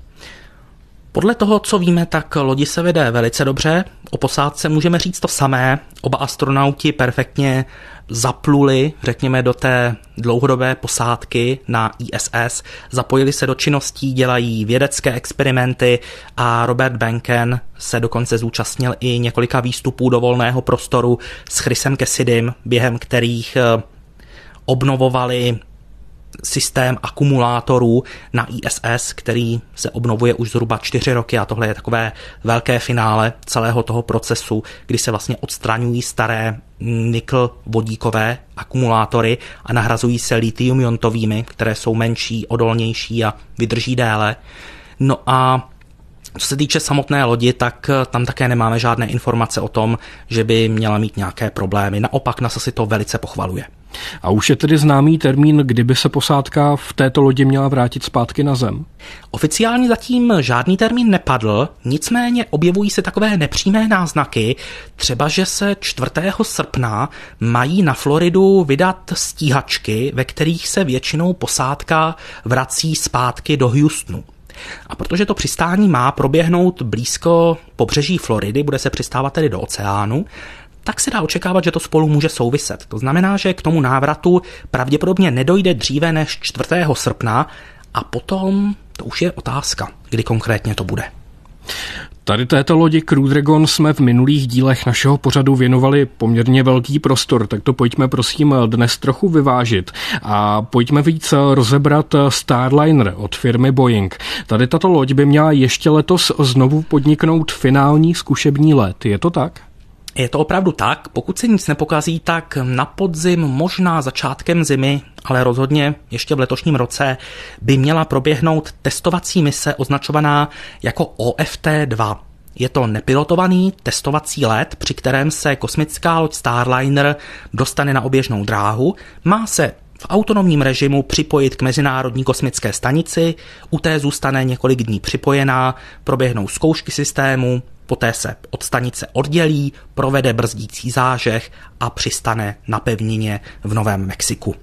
Podle toho, co víme, tak lodi se vede velice dobře. O posádce můžeme říct to samé. Oba astronauti perfektně zapluli, řekněme, do té dlouhodobé posádky na I S S. Zapojili se do činností, dělají vědecké experimenty a Robert Behnken se dokonce zúčastnil i několika výstupů do volného prostoru s Chrisem Cassidym, během kterých obnovovali systém akumulátorů na I S S, který se obnovuje už zhruba čtyři roky, a tohle je takové velké finále celého toho procesu, kdy se vlastně odstraňují staré nikl-vodíkové akumulátory a nahrazují se lithium-iontovými, které jsou menší, odolnější a vydrží déle. No a co se týče samotné lodi, tak tam také nemáme žádné informace o tom, že by měla mít nějaké problémy. Naopak NASA si to velice pochvaluje. A už je tedy známý termín, kdyby se posádka v této lodi měla vrátit zpátky na Zem? Oficiálně zatím žádný termín nepadl, nicméně objevují se takové nepřímé náznaky, třeba že se čtvrtého srpna mají na Floridu vydat stíhačky, ve kterých se většinou posádka vrací zpátky do Houstonu. A protože to přistání má proběhnout blízko pobřeží Floridy, bude se přistávat tedy do oceánu, tak se dá očekávat, že to spolu může souviset. To znamená, že k tomu návratu pravděpodobně nedojde dříve než čtvrtého srpna a potom to už je otázka, kdy konkrétně to bude. Tady této lodi Crew Dragon jsme v minulých dílech našeho pořadu věnovali poměrně velký prostor, tak to pojďme prosím dnes trochu vyvážit a pojďme víc rozebrat Starliner od firmy Boeing. Tady tato loď by měla ještě letos znovu podniknout finální zkušební let, je to tak? Je to opravdu tak, pokud se nic nepokazí, tak na podzim, možná začátkem zimy, ale rozhodně ještě v letošním roce by měla proběhnout testovací mise označovaná jako O F T dva. Je to nepilotovaný testovací let, při kterém se kosmická loď Starliner dostane na oběžnou dráhu, má se v autonomním režimu připojit k Mezinárodní kosmické stanici, u té zůstane několik dní připojená, proběhnou zkoušky systému, poté se od stanice oddělí, provede brzdící zážeh a přistane na pevnině v Novém Mexiku.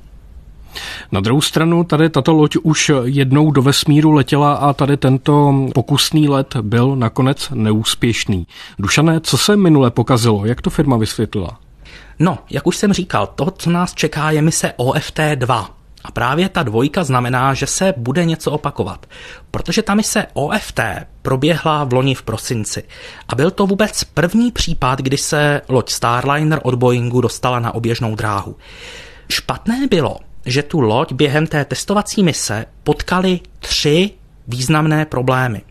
Na druhou stranu tady tato loď už jednou do vesmíru letěla a tady tento pokusný let byl nakonec neúspěšný. Dušané, co se minule pokazilo? Jak to firma vysvětlila? No, jak už jsem říkal, to, co nás čeká, je mise O F T dva. A právě ta dvojka znamená, že se bude něco opakovat. Protože ta mise O F T proběhla v loni v prosinci. A byl to vůbec první případ, kdy se loď Starliner od Boeingu dostala na oběžnou dráhu. Špatné bylo, že tu loď během té testovací mise potkali tři významné problémy.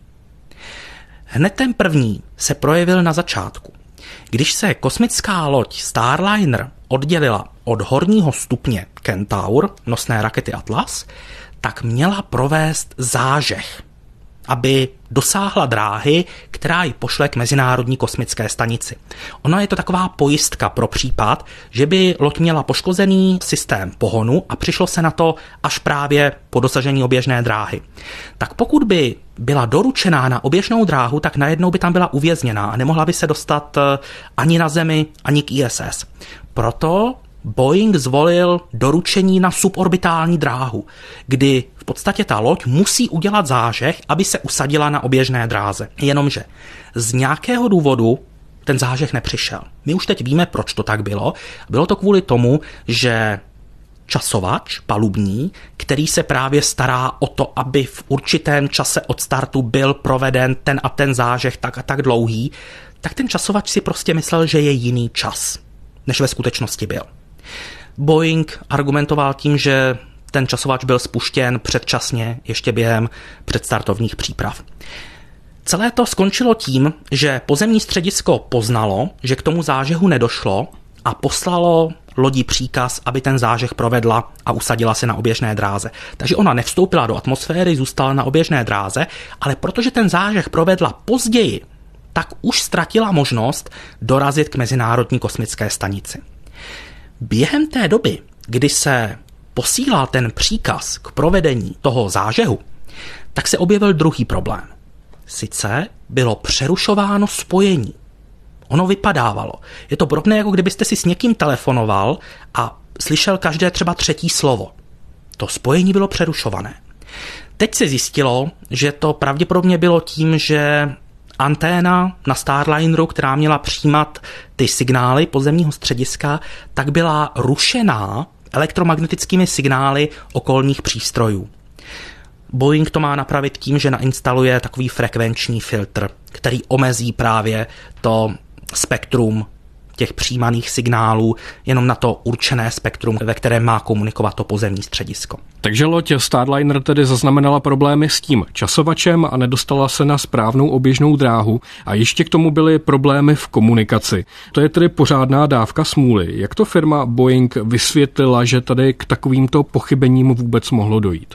Hned ten první se projevil na začátku. Když se kosmická loď Starliner oddělila od horního stupně Kentaur, nosné rakety Atlas, tak měla provést zážeh, aby dosáhla dráhy, která ji pošle k Mezinárodní kosmické stanici. Ono je to taková pojistka pro případ, že by loď měla poškozený systém pohonu a přišlo se na to až právě po dosažení oběžné dráhy. Tak pokud by byla doručená na oběžnou dráhu, tak najednou by tam byla uvězněná a nemohla by se dostat ani na Zemi, ani k I S S. Proto Boeing zvolil doručení na suborbitální dráhu, kdy v podstatě ta loď musí udělat zážeh, aby se usadila na oběžné dráze. Jenomže z nějakého důvodu ten zážeh nepřišel. My už teď víme, proč to tak bylo. Bylo to kvůli tomu, že časovač palubní, který se právě stará o to, aby v určitém čase od startu byl proveden ten a ten zážeh tak a tak dlouhý, tak ten časovač si prostě myslel, že je jiný čas, než ve skutečnosti byl. Boeing argumentoval tím, že ten časovač byl spuštěn předčasně, ještě během předstartovních příprav. Celé to skončilo tím, že pozemní středisko poznalo, že k tomu zážehu nedošlo a poslalo lodi příkaz, aby ten zážeh provedla a usadila se na oběžné dráze. Takže ona nevstoupila do atmosféry, zůstala na oběžné dráze, ale protože ten zážeh provedla později, tak už ztratila možnost dorazit k Mezinárodní kosmické stanici. Během té doby, kdy se posílal ten příkaz k provedení toho zážehu, tak se objevil druhý problém. Sice bylo přerušováno spojení. Ono vypadávalo. Je to podobné, jako kdybyste si s někým telefonoval a slyšel každé třeba třetí slovo. To spojení bylo přerušované. Teď se zjistilo, že to pravděpodobně bylo tím, že anténa na Starlineru, která měla přijímat ty signály pozemního střediska, tak byla rušená elektromagnetickými signály okolních přístrojů. Boeing to má napravit tím, že nainstaluje takový frekvenční filtr, který omezí právě to spektrum těch přijímaných signálů jenom na to určené spektrum, ve kterém má komunikovat to pozemní středisko. Takže loď Starliner tedy zaznamenala problémy s tím časovačem a nedostala se na správnou oběžnou dráhu a ještě k tomu byly problémy v komunikaci. To je tedy pořádná dávka smůly. Jak to firma Boeing vysvětlila, že tady k takovýmto pochybením vůbec mohlo dojít?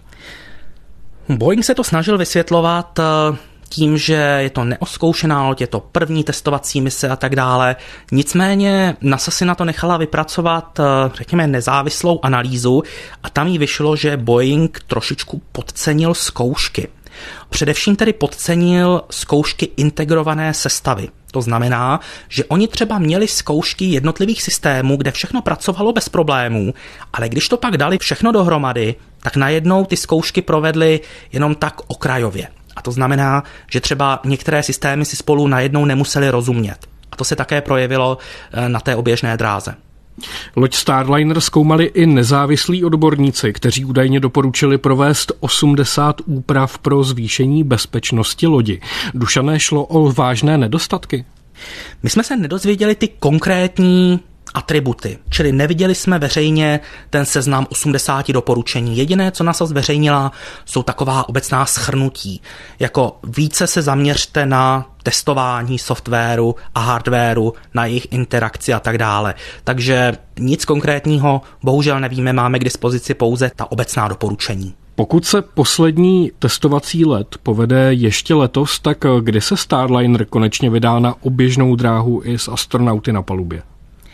Boeing se to snažil vysvětlovat tím, že je to neozkoušená loď, je to první testovací mise a tak dále. Nicméně NASA si na to nechala vypracovat, řekněme, nezávislou analýzu a tam jí vyšlo, že Boeing trošičku podcenil zkoušky. Především tedy podcenil zkoušky integrované sestavy. To znamená, že oni třeba měli zkoušky jednotlivých systémů, kde všechno pracovalo bez problémů, ale když to pak dali všechno dohromady, tak najednou ty zkoušky provedli jenom tak okrajově. A to znamená, že třeba některé systémy si spolu najednou nemuseli rozumět. A to se také projevilo na té oběžné dráze. Loď Starliner zkoumali i nezávislí odborníci, kteří údajně doporučili provést osmdesát úprav pro zvýšení bezpečnosti lodi. Dušané, šlo o vážné nedostatky? My jsme se nedozvěděli ty konkrétní atributy, čili neviděli jsme veřejně ten seznam osmdesáti doporučení. Jediné, co NASA zveřejnila, jsou taková obecná shrnutí, jako více se zaměřte na testování softwaru a hardwaru, na jejich interakci a tak dále. Takže nic konkrétního bohužel nevíme, máme k dispozici pouze ta obecná doporučení. Pokud se poslední testovací let povede ještě letos, tak kdy se Starliner konečně vydá na oběžnou dráhu i s astronauty na palubě?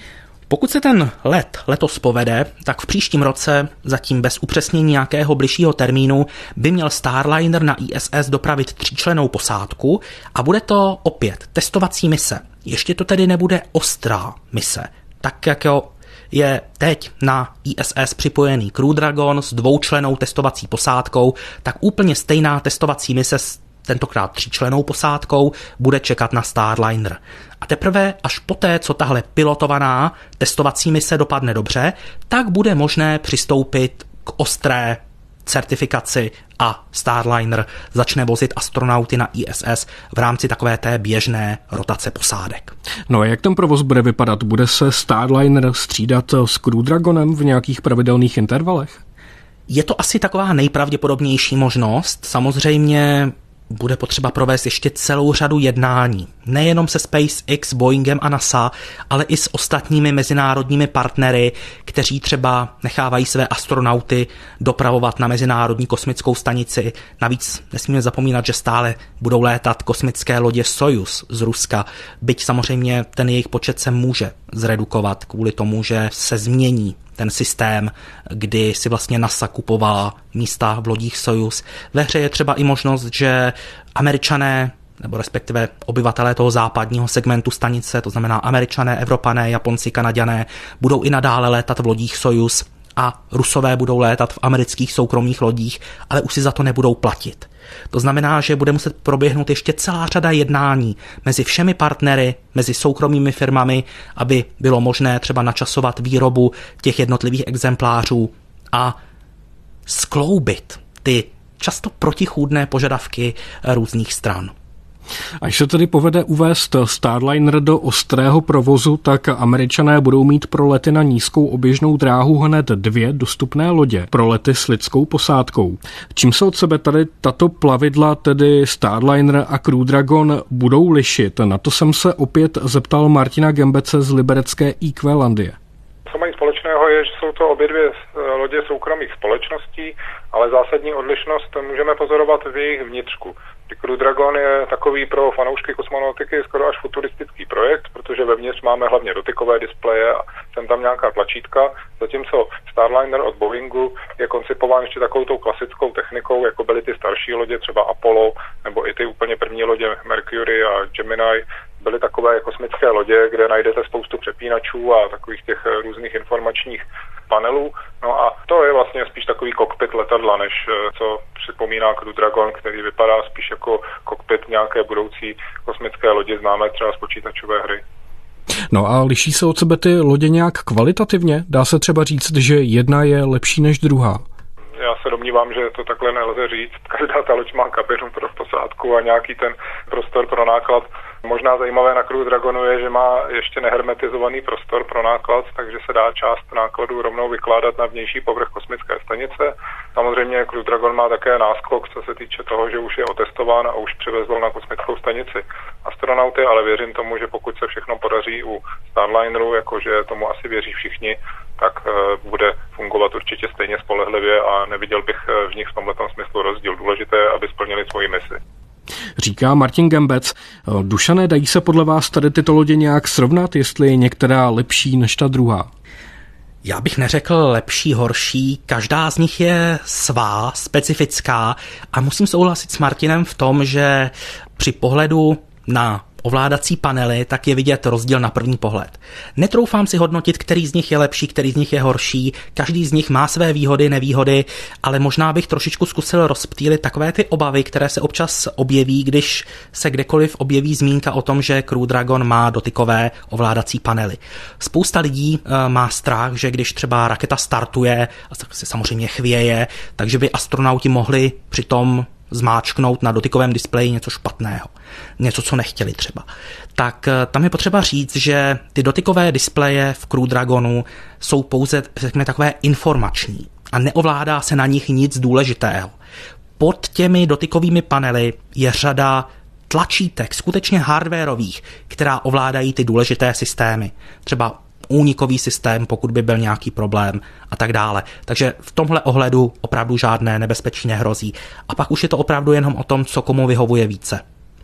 Pokud se ten let letos povede, tak v příštím roce, zatím bez upřesnění nějakého bližšího termínu, by měl Starliner na I S S dopravit tříčlennou posádku a bude to opět testovací mise. Ještě to tedy nebude ostrá mise, tak jako je teď na I S S připojený Crew Dragon s dvoučlennou testovací posádkou, tak úplně stejná testovací mise s tentokrát tříčlennou posádkou bude čekat na Starliner. A teprve až poté, co tahle pilotovaná testovací mise dopadne dobře, tak bude možné přistoupit k ostré certifikaci a Starliner začne vozit astronauty na I S S v rámci takové té běžné rotace posádek. No a jak ten provoz bude vypadat? Bude se Starliner střídat s Crew Dragonem v nějakých pravidelných intervalech? Je to asi taková nejpravděpodobnější možnost. Samozřejmě bude potřeba provést ještě celou řadu jednání. Nejenom se SpaceX, Boeingem a NASA, ale i s ostatními mezinárodními partnery, kteří třeba nechávají své astronauty dopravovat na Mezinárodní kosmickou stanici. Navíc nesmíme zapomínat, že stále budou létat kosmické lodě Sojuz z Ruska, byť samozřejmě ten jejich počet se může zredukovat kvůli tomu, že se změní ten systém, kdy si vlastně NASA kupovala místa v lodích Sojuz. Ve hře je třeba i možnost, že Američané, nebo respektive obyvatelé toho západního segmentu stanice, to znamená Američané, Evropané, Japonci, Kanaďané, budou i nadále létat v lodích Sojuz a Rusové budou létat v amerických soukromých lodích, ale už si za to nebudou platit. To znamená, že bude muset proběhnout ještě celá řada jednání mezi všemi partnery, mezi soukromými firmami, aby bylo možné třeba načasovat výrobu těch jednotlivých exemplářů a skloubit ty často protichůdné požadavky různých stran. Až se tedy povede uvést Starliner do ostrého provozu, tak Američané budou mít pro lety na nízkou oběžnou dráhu hned dvě dostupné lodě pro lety s lidskou posádkou. Čím se od sebe tady tato plavidla, tedy Starliner a Crew Dragon, budou lišit? Na to jsem se opět zeptal Martina Gembece z liberecké í kvé Landie. Co mají společného je, že jsou to obě dvě lodě soukromých společností, ale zásadní odlišnost můžeme pozorovat v jejich vnitřku. Crew Dragon je takový pro fanoušky kosmonautiky skoro až futuristický projekt, protože vevnitř máme hlavně dotykové displeje a sem tam nějaká tlačítka, zatímco Starliner od Boeingu je koncipován ještě takovou tou klasickou technikou, jako byly ty starší lodě, třeba Apollo, nebo i ty úplně první lodě Mercury a Gemini, byly takové kosmické lodě, kde najdete spoustu přepínačů a takových těch různých informačních panelů. No a to je vlastně spíš takový kokpit letadla, než co připomíná Crew Dragon, který vypadá spíš jako kokpit nějaké budoucí kosmické lodi známé třeba z počítačové hry. No a liší se od sebe ty lodě nějak kvalitativně? Dá se třeba říct, že jedna je lepší než druhá? Já se domnívám, že to takhle nelze říct. Každá ta loď má kabinu pro posádku a nějaký ten prostor pro náklad. Možná zajímavé na Crew Dragonu je, že má ještě nehermetizovaný prostor pro náklad, takže se dá část nákladu rovnou vykládat na vnější povrch kosmické stanice. Samozřejmě Crew Dragon má také náskok, co se týče toho, že už je otestován a už přivezl na kosmickou stanici astronauty, ale věřím tomu, že pokud se všechno podaří u Starlineru, jakože tomu asi věří všichni, tak bude fungovat určitě stejně spolehlivě a neviděl bych v nich v tomhletom smyslu rozdíl. Důležité je, aby splnili svoji misi. Říká Martin Gembec. Dušané, dají se podle vás tady tyto lodě nějak srovnat, jestli je některá lepší než ta druhá? Já bych neřekl lepší, horší, každá z nich je svá, specifická a musím souhlasit s Martinem v tom, že při pohledu na ovládací panely, tak je vidět rozdíl na první pohled. Netroufám si hodnotit, který z nich je lepší, který z nich je horší, každý z nich má své výhody, nevýhody, ale možná bych trošičku zkusil rozptýlit takové ty obavy, které se občas objeví, když se kdekoliv objeví zmínka o tom, že Crew Dragon má dotykové ovládací panely. Spousta lidí e, má strach, že když třeba raketa startuje, tak se samozřejmě chvěje, takže by astronauti mohli přitom zmáčknout na dotykovém displeji něco špatného, něco, co nechtěli třeba. Tak tam je potřeba říct, že ty dotykové displeje v Crew Dragonu jsou pouze, řekněme, takové informační a neovládá se na nich nic důležitého. Pod těmi dotykovými panely je řada tlačítek, skutečně hardwarových, která ovládají ty důležité systémy. Třeba únikový systém, pokud by byl nějaký problém a tak dále. Takže v tomhle ohledu opravdu žádné nebezpečí nehrozí. A pak už je to opravdu jenom o tom, co komu vyhovuje více.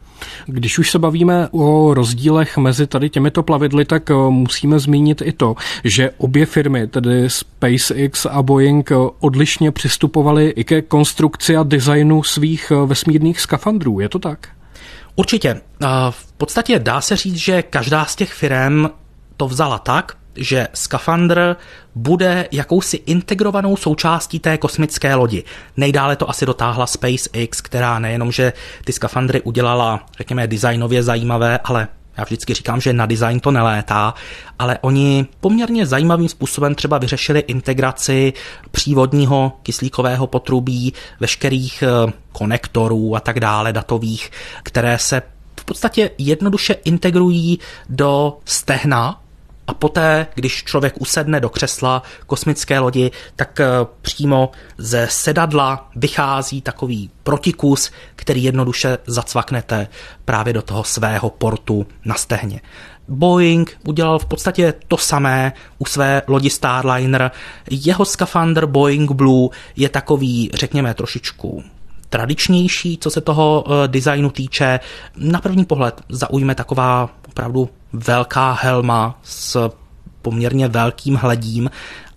Když už se bavíme o rozdílech mezi tady těmito plavidly, tak musíme zmínit i to, že obě firmy, tedy SpaceX a Boeing, odlišně přistupovaly i ke konstrukci a designu svých vesmírných skafandrů. Je to tak? Určitě. V podstatě dá se říct, že každá z těch firm to vzala tak, že skafandr bude jakousi integrovanou součástí té kosmické lodi. Nejdále to asi dotáhla SpaceX, která nejenom, že ty skafandry udělala, řekněme, designově zajímavé, ale já vždycky říkám, že na design to nelétá, ale oni poměrně zajímavým způsobem třeba vyřešili integraci přívodního kyslíkového potrubí, veškerých konektorů a tak dále, datových, které se v podstatě jednoduše integrují do stehna. A poté, když člověk usedne do křesla kosmické lodi, tak přímo ze sedadla vychází takový protikus, který jednoduše zacvaknete právě do toho svého portu na stehně. Boeing udělal v podstatě to samé u své lodi Starliner. Jeho skafandr Boeing Blue je takový, řekněme, trošičku tradičnější, co se toho designu týče. Na první pohled zaujme taková opravdu velká helma s poměrně velkým hledím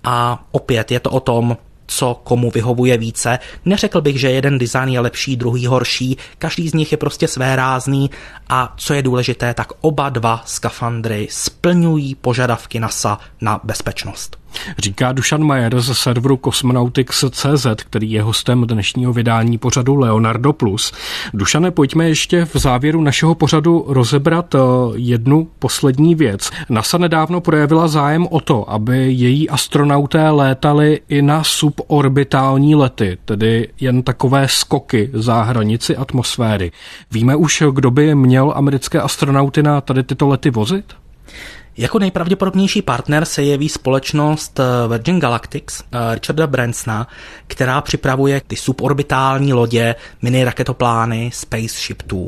a opět je to o tom, co komu vyhovuje více. Neřekl bych, že jeden design je lepší, druhý horší, každý z nich je prostě svérázný a co je důležité, tak oba dva skafandry splňují požadavky NASA na bezpečnost. Říká Dušan Majer ze serveru Cosmonautics tečka cé zet, který je hostem dnešního vydání pořadu Leonardo plus. Dušane, pojďme ještě v závěru našeho pořadu rozebrat jednu poslední věc. NASA nedávno projevila zájem o to, aby její astronauté létali i na suborbitální lety, tedy jen takové skoky za hranici atmosféry. Víme už, kdo by měl americké astronauty na tady tyto lety vozit? Jako nejpravděpodobnější partner se jeví společnost Virgin Galactic Richarda Bransona, která připravuje ty suborbitální lodě, mini raketoplány Spaceship dva.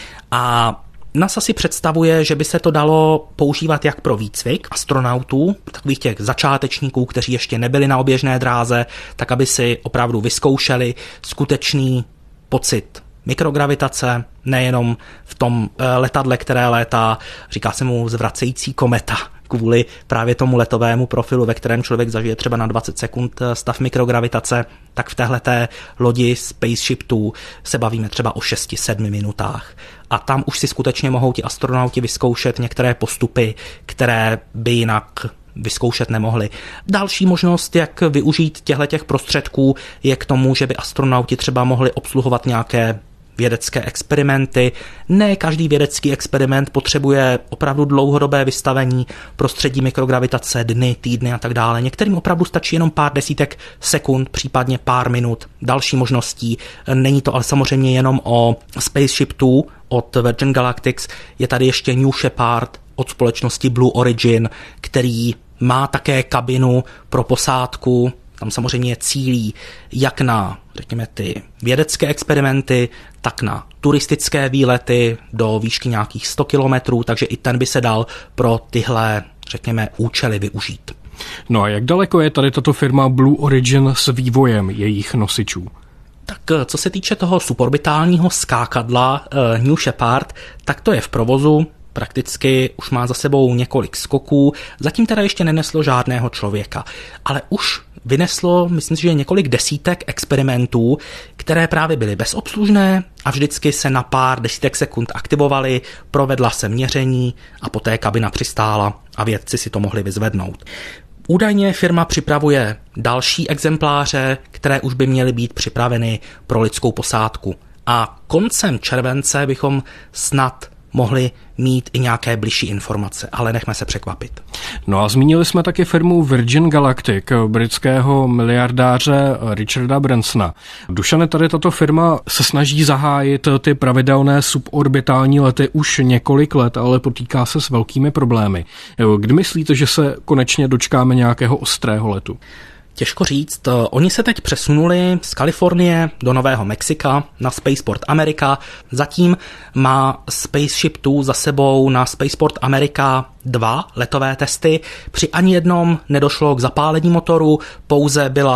A NASA si představuje, že by se to dalo používat jak pro výcvik astronautů, takových těch začátečníků, kteří ještě nebyli na oběžné dráze, tak aby si opravdu vyzkoušeli skutečný pocit mikrogravitace, nejenom v tom letadle, které létá, říká se mu zvracející kometa, kvůli právě tomu letovému profilu, ve kterém člověk zažije třeba na dvacet sekund stav mikrogravitace, tak v téhleté lodi Spaceship dva se bavíme třeba o šesti sedmi minutách. A tam už si skutečně mohou ti astronauti vyzkoušet některé postupy, které by jinak vyzkoušet nemohli. Další možnost, jak využít těchto prostředků, je k tomu, že by astronauti třeba mohli obsluhovat nějaké vědecké experimenty. Ne každý vědecký experiment potřebuje opravdu dlouhodobé vystavení prostředí mikrogravitace, dny, týdny a tak dále. Některým opravdu stačí jenom pár desítek sekund, případně pár minut. Další možností, není to ale samozřejmě jenom o Spaceship dva od Virgin Galactic, je tady ještě New Shepard od společnosti Blue Origin, který má také kabinu pro posádku. Tam samozřejmě cílí jak na, řekněme, ty vědecké experimenty, tak na turistické výlety do výšky nějakých sto kilometrů, takže i ten by se dal pro tyhle, řekněme, účely využít. No a jak daleko je tady tato firma Blue Origin s vývojem jejich nosičů? Tak co se týče toho suborbitálního skákadla uh, New Shepard, tak to je v provozu. Prakticky už má za sebou několik skoků, zatím teda ještě neneslo žádného člověka, ale už vyneslo, myslím si, že několik desítek experimentů, které právě byly bezobslužné a vždycky se na pár desítek sekund aktivovaly, provedla se měření a poté kabina přistála a vědci si to mohli vyzvednout. Údajně firma připravuje další exempláře, které už by měly být připraveny pro lidskou posádku. A koncem července bychom snad mohli mít i nějaké bližší informace, ale nechme se překvapit. No a zmínili jsme taky firmu Virgin Galactic, britského miliardáře Richarda Bransona. Dušane, tady tato firma se snaží zahájit ty pravidelné suborbitální lety už několik let, ale potýká se s velkými problémy. Kdy myslíte, že se konečně dočkáme nějakého ostrého letu? Těžko říct. Oni se teď přesunuli z Kalifornie do Nového Mexika na Spaceport America. Zatím má Spaceship dva za sebou na Spaceport America dva letové testy. Při ani jednom nedošlo k zapálení motoru, pouze byla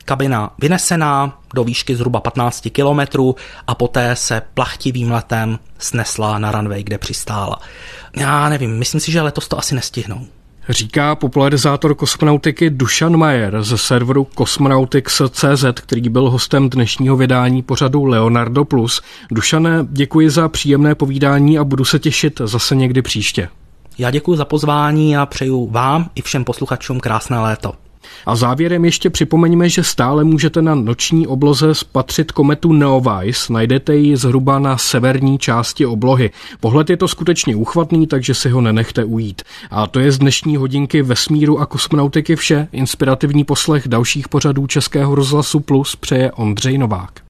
kabina vynesená do výšky zhruba patnáct kilometrů a poté se plachtivým letem snesla na runway, kde přistála. Já nevím, myslím si, že letos to asi nestihnou. Říká popularizátor kosmonautiky Dušan Majer ze serveru Cosmonautics tečka cé zet, který byl hostem dnešního vydání pořadu Leonardo plus. Dušane, děkuji za příjemné povídání a budu se těšit zase někdy příště. Já děkuji za pozvání a přeju vám i všem posluchačům krásné léto. A závěrem ještě připomeňme, že stále můžete na noční obloze spatřit kometu Neowise, najdete ji zhruba na severní části oblohy. Pohled je to skutečně úchvatný, takže si ho nenechte ujít. A to je z dnešní hodinky vesmíru a kosmonautiky vše. Inspirativní poslech dalších pořadů Českého rozhlasu Plus přeje Ondřej Novák.